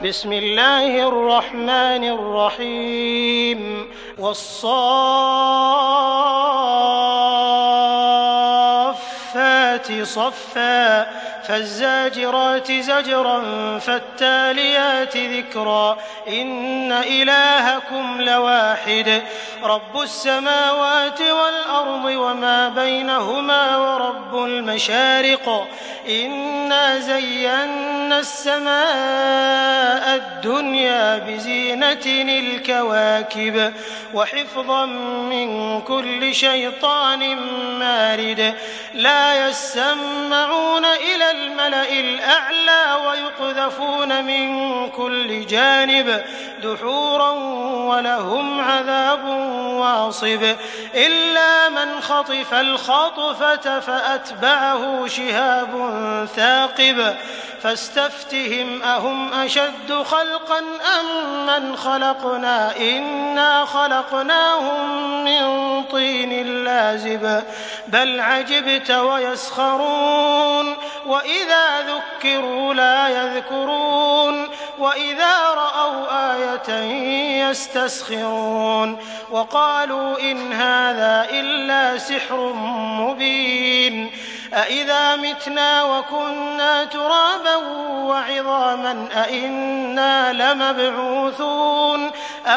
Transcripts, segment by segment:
بسم الله الرحمن الرحيم والصافات صفا فالزاجرات زجرا فالتاليات ذكرا إن إلهكم لواحد رب السماوات والأرض وما بينهما ورب المشارق إنا زينا السماء الدنيا بزينة الكواكب وحفظا من كل شيطان مارد لا يسمعون إلى الملأ الأعلى ويقذفون من كل جانب دحورا ولهم عذاب واصب إلا من خطف الخطفة فأتبعه شهاب ثاقب فاستفتهم أهم أشد خلقا أم من خلقنا إنا خلقناهم من طين لازب بل عجبت ويسخرون وإذا ذكروا لا يذكرون وإذا رأوا آية يستسخرون وقالوا إن هذا إلا سحر مبين أإذا متنا وكنا ترابا وعظاما أإنا لمبعوثون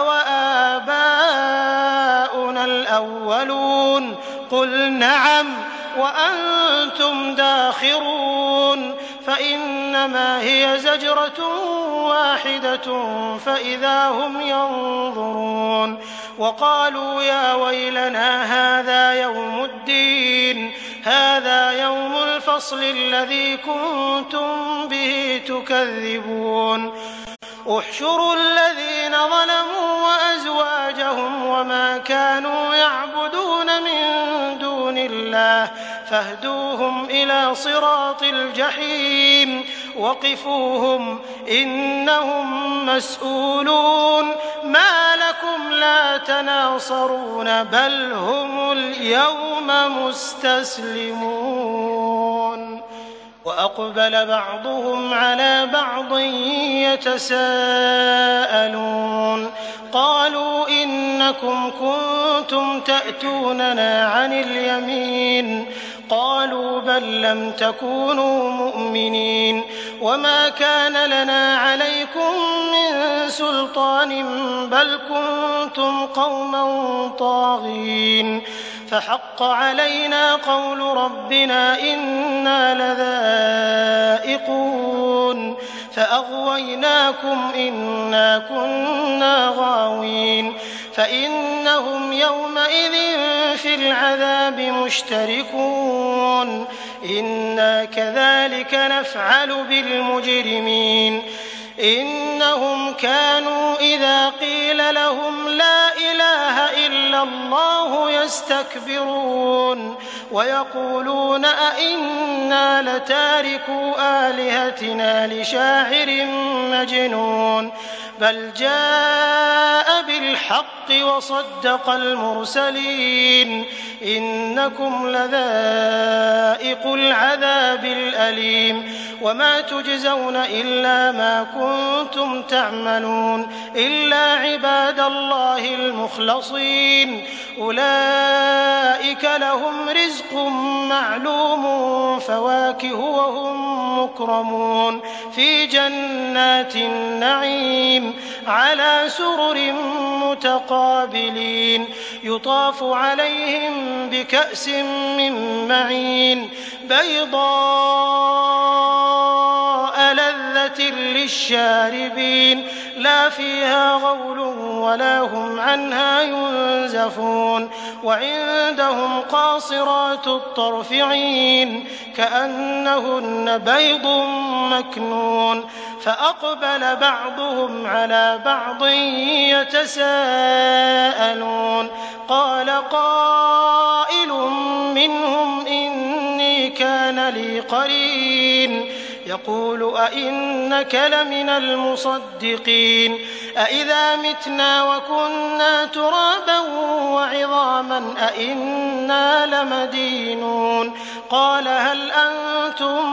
أوآباؤنا الأولون قل نعم وأنتم داخرون فإنما هي زجرة واحدة فإذا هم ينظرون وقالوا يا ويلنا هذا يوم الدين هذا يوم الفصل الذي كنتم به تكذبون احشروا الذين ظلموا وأزواجهم وما كانوا يعبدون من دون الله فاهدوهم إلى صراط الجحيم وقفوهم إنهم مسؤولون ما لكم لا تناصرون بل هم اليوم مستسلمون وأقبل بعضهم على بعض يتساءلون قالوا إنكم كنتم تأتوننا عن اليمين قالوا بل لم تكونوا مؤمنين وما كان لنا عليكم من سلطان بل كنتم قوما طاغين فحق علينا قول ربنا إنا لذائقون فأغويناكم إنا كنا غاوين فإنهم يومئذ في العذاب مشتركون إنا كذلك نفعل بالمجرمين إنهم كانوا إذا قيل لهم لا إله إلا الله يستكبرون ويقولون أئنا لتاركو آلهتنا لشاعر مجنون بل جاء بالحق وصدق المرسلين إنكم لذائق العذاب الأليم وما تجزون إلا ما كنتم تعملون إلا عباد الله المخلصين أولئك لهم رزق معلوم فواكه وهم مكرمون في جنات النعيم على سرر متقابلين يطاف عليهم بكأس من معين بيضاء لذة للشاربين لا فيها غول ولا هم عنها ينزفون وعندهم قاصرات الطرف عين كأنهن بيض مكنون فأقبل بعضهم على بعض يتساءلون قال قائل منهم إني كان لي قرين يقول أئنك لمن المصدقين أئذا متنا وكنا ترابا وعظاما أئنا لمدينون قال هل أنتم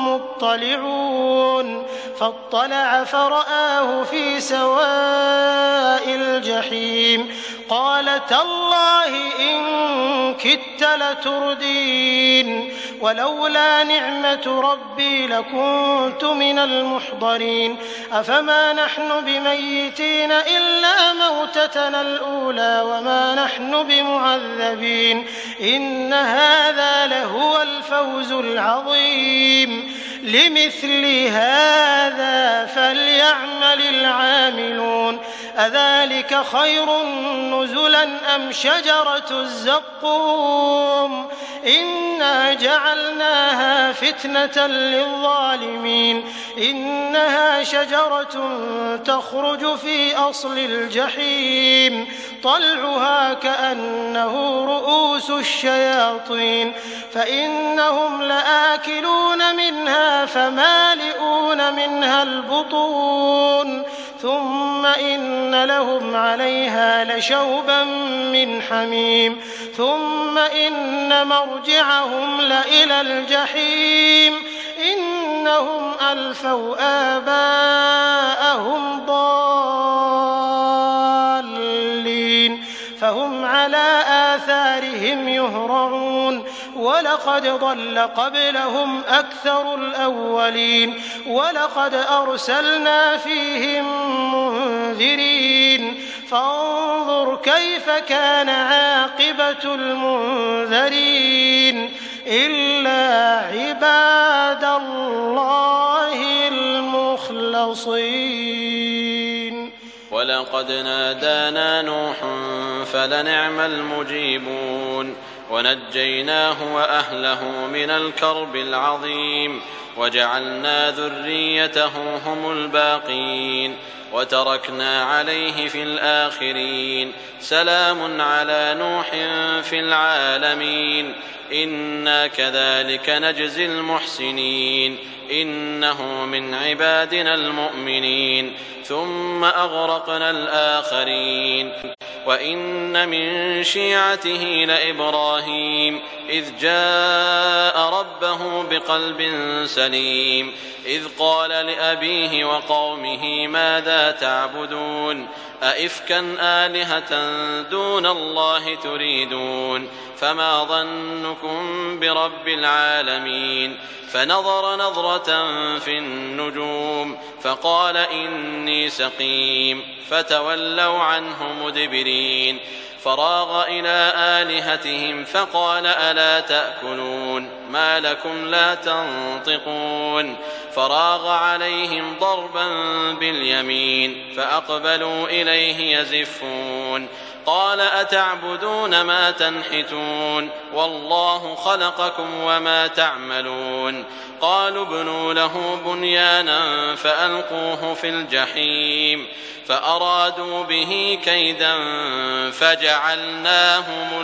مطلعون فاطلع فرآه في سواء الجحيم قال تالله إن كدت لتردين ولولا نعمة ربي لكنت من المحضرين أفما نحن بميتين إلا موتتنا الأولى وما نحن بمعذبين إن هذا لهو الفوز العظيم لمثل هذا فليعمل العاملون أذلك خير نزلا أم شجرة الزقوم إنا جعلناها فتنة للظالمين إنها شجرة تخرج في أصل الجحيم طلعها كأنه رؤوس الشياطين فإنهم لآكلون منها فمالئون منها البطون ثم إن لهم عليها لشوبا من حميم ثم إن مرجعهم لإلى الجحيم إنهم ألفوا آباءهم ضالين فهم على آثارهم يهرعون ولقد ضل قبلهم أكثر الأولين ولقد أرسلنا فيهم منذرين فانظر كيف كان عاقبة المنذرين إلا عباد الله المخلصين ولقد نادانا نوح فلنعم المجيبون ونجيناه وأهله من الكرب العظيم وجعلنا ذريته هم الباقين وتركنا عليه في الآخرين سلام على نوح في العالمين إنا كذلك نجزي المحسنين إنه من عبادنا المؤمنين ثم أغرقنا الآخرين وإن من شيعته لإبراهيم إذ جاء ربه بقلب سليم إذ قال لأبيه وقومه ماذا تعبدون أئفكا آلهة دون الله تريدون فما ظنكم برب العالمين فنظر نظرة في النجوم فقال إني سقيم فتولوا عنه مدبرين فراغ إلى آلهتهم فقال ألا تأكلون ما لكم لا تنطقون فراغ عليهم ضربا باليمين فأقبلوا إليه يزفون قال أتعبدون ما تنحتون والله خلقكم وما تعملون قالوا ابنوا له بنيانا فألقوه في الجحيم فأرادوا به كيدا فجعلناهم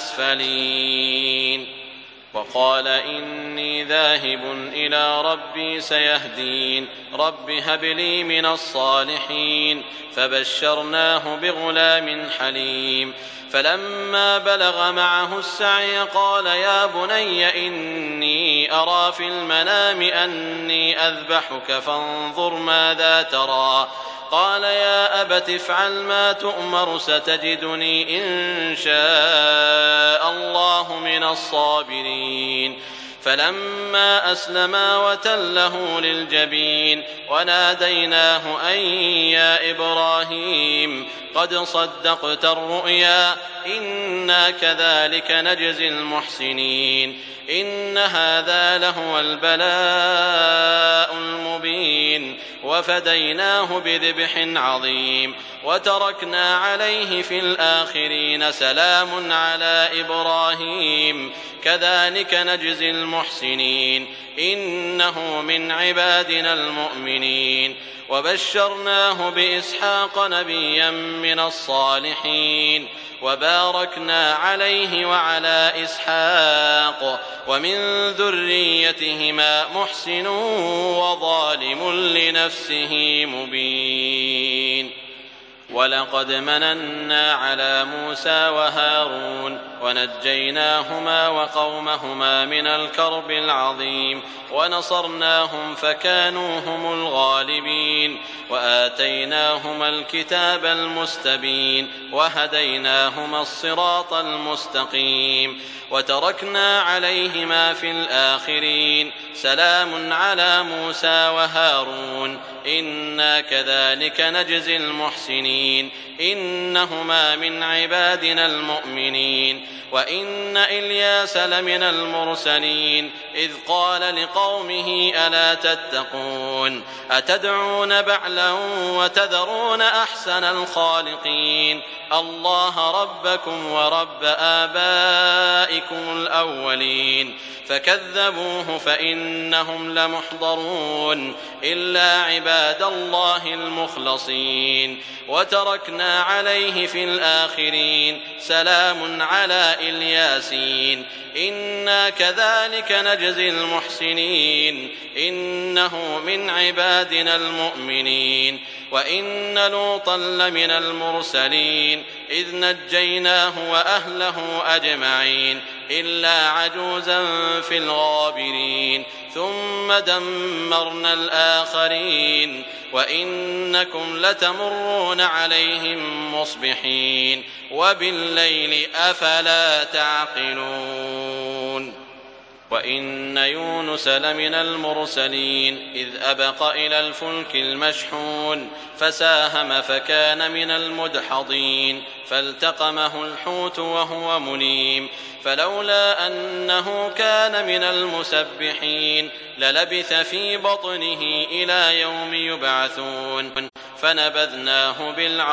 الأسفلين وقال إني ذاهب إلى ربي سيهدين رب هب لي من الصالحين فبشرناه بغلام حليم فلما بلغ معه السعي قال يا بني إني أرى في المنام أني أذبحك فانظر ماذا ترى قال يا أبت افعل ما تؤمر ستجدني إن شاء الله من الصابرين فلما أسلما وتله للجبين وناديناه أن يا إبراهيم قد صدقت الرؤيا إنا كذلك نجزي المحسنين إن هذا لهو البلاء المبين وفديناه بذبح عظيم وتركنا عليه في الآخرين سلام على إبراهيم كذلك نجزي المحسنين إنه من عبادنا المؤمنين وبشرناه بإسحاق نبيا من الصالحين وباركنا عليه وعلى إسحاق ومن ذريتهما محسن وظالم لنفسه مبين. ولقد مننا على موسى وهارون ونجيناهما وقومهما من الكرب العظيم ونصرناهم فكانوا هم الغالبين وآتيناهما الكتاب المستبين وهديناهما الصراط المستقيم وتركنا عليهما في الآخرين سلام على موسى وهارون إنا كذلك نجزي المحسنين إنهما من عبادنا المؤمنين. وإن إلياس لمن المرسلين إذ قال لقومه ألا تتقون أتدعون بعلا وتذرون أحسن الخالقين الله ربكم ورب آبائكم الأولين فكذبوه فإنهم لمحضرون إلا عباد الله المخلصين وتركنا عليه في الآخرين سلام على إلياسين إنا كذلك نجزي المحسنين إنه من عبادنا المؤمنين. وإن لوطا لمن المرسلين إذ نجيناه وأهله أجمعين إلا عجوزا في الغابرين ثم دمرنا الآخرين وإنكم لتمرون عليهم مصبحين وبالليل أفلا تعقلون. وإن يونس لمن المرسلين إذ أبق إلى الفلك المشحون فساهم فكان من المدحضين فالتقمه الحوت وهو مليم فلولا أنه كان من المسبحين للبث في بطنه إلى يوم يبعثون فنبذناه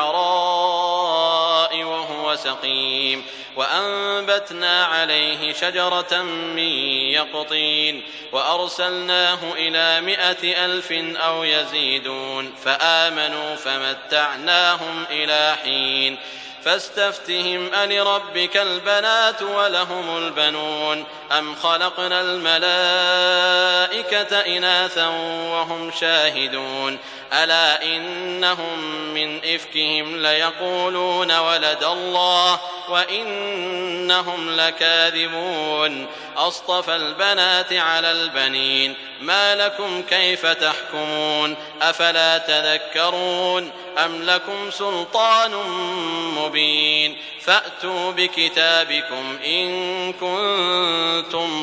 بالعراء وهو سقيم وأنبتنا عليه شجرة من يقطين وأرسلناه إلى 100,000 أو يزيدون فآمنوا فمتعناهم إلى حين فاستفتهم ألربك البنات ولهم البنون أم خلقنا الملائكة إناثا وهم شاهدون ألا إنهم من إفكهم ليقولون ولد الله وإنهم لكاذبون أصطفى البنات على البنين ما لكم كيف تحكمون أفلا تذكرون أم لكم سلطان مبين فأتوا بكتابكم إن كنتم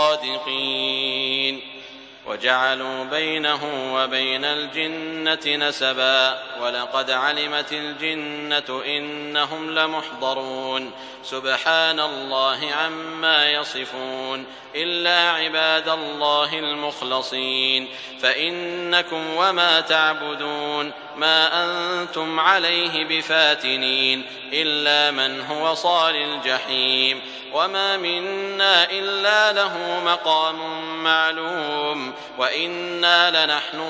صادقين. وجعلوا بينه وبين الجنة نسبا ولقد علمت الجنة إنهم لمحضرون سبحان الله عما يصفون إلا عباد الله المخلصين فإنكم وما تعبدون ما أنتم عليه بفاتنين إلا من هو صال الجحيم وما منا إلا له مقام معلوم وإنا لنحن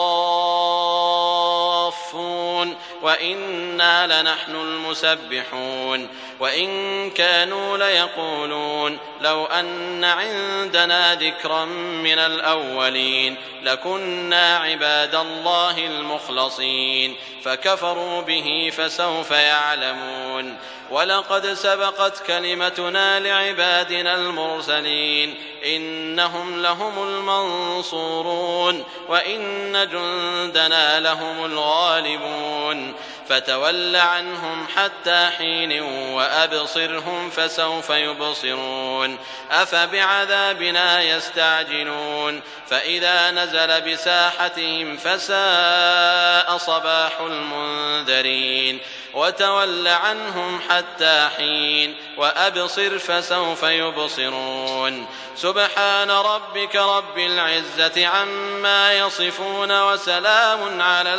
الصافون وإنا لنحن المسبحون. وإن كانوا ليقولون لو أن عندنا ذكرا من الأولين لكنا عباد الله المخلصين فكفروا به فسوف يعلمون. ولقد سبقت كلمتنا لعبادنا المرسلين إنهم لهم المنصورون وإن جندنا لهم الغالبون فتول عنهم حتى حين وأبصرهم فسوف يبصرون أفبعذابنا يستعجلون فإذا نزل بساحتهم فساء صباح المنذرين وتول عنهم حتى حين وأبصر فسوف يبصرون سبحان ربك رب العزة عما يصفون وسلام على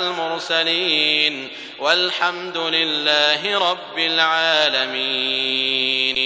المرسلين والحمد لله رب العالمين.